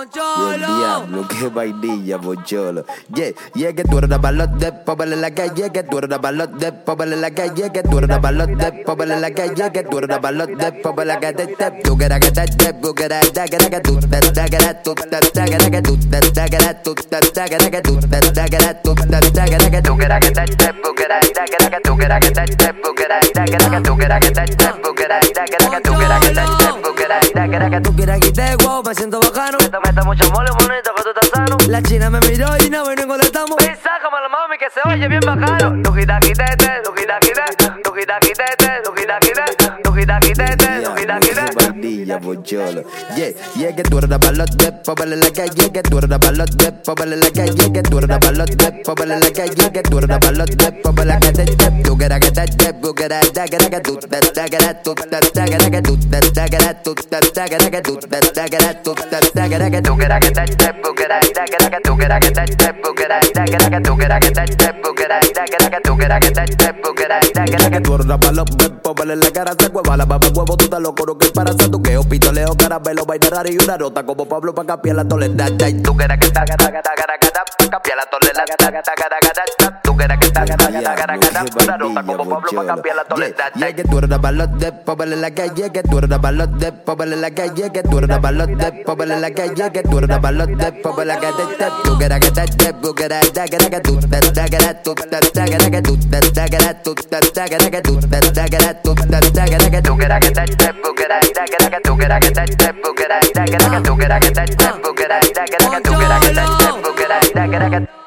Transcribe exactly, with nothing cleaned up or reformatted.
Y el diablo, qué vainilla, Poncholo. Yeah, yeah, que tú eres una balote, póvale en la calle, que tú eres una balote, póvale en la calle, que tú eres una balote, póvale en la calle, que tú eres una balote, póvale en la calle, tú que era que te te, tú que era que te que tú te te que era tú te te que era que tú te te que era tú te te que era que tú te te que era tú te te que era que tú que era que te te, tú que era que te que era que tú que era que te te, tú que era que te que era que tú que era que te te, tú que era que te que era que tú que era que te te, tú que era que te que era que tú quieras que te wow, me siento bacano. Meta, meta mucho mole, monito, que tú estás sano. La china me miró y no vino y contestamos. Y sácame la mami que se oye bien bacano. Tu quita quitete, tu quita quitete, tu quita quitete, tu quita quitete, tu quita quitete, tu quita quitete. Bandilla, Poncholo. Yeah, yeah, que tú eres una balote, póvale en la calle, que tú eres una balote, póvale en la calle, que tú eres una balote, póvale en la calle, que tú eres una balote, póvale en la calle, tú que era que te te, tú que era que te que era que tú te te que era tú te te que era que tú te te que era tú te te que era que tú te te que era tú te te que era que tú que era que te te, tú que era que te que era que tú que era que te te, tú que era que te que era que tú que era que te te, tú que era que te que era que tú que era que te te, tú que era que te que era que tú eres una balote, póvale en la cara, se hueva la baba huevo, tú estás loco, no que para tu que pistoleo, caramelo, vaina rara y una nota como Pablo pa' cambiar la tolerancia. Tú que era que ta, ta, ta, ta, ta, pa' cambiar la tolerancia. Tú que era que ta, ta, ta, ta, ta, una nota como Pablo pa' cambiar la tolerancia. Yeah, que tú eres una balote, póvale en la calle, que tú eres una balote, póvale en la calle, que tú eres una balote, póvale en la calle, que tú eres una balote, póvale en la calle, tú que era que te te, tú que era que te que era que tú te te que era tú te te que era que tú te te que era tú te te que era que tú te te que era tú te te que era que tú que era que te te, tú que era que te que era que tú que era que te te, tú que era que te que era que tú que era que te te, tú que era que te que era que tú que era que te te, tú que era que te que era que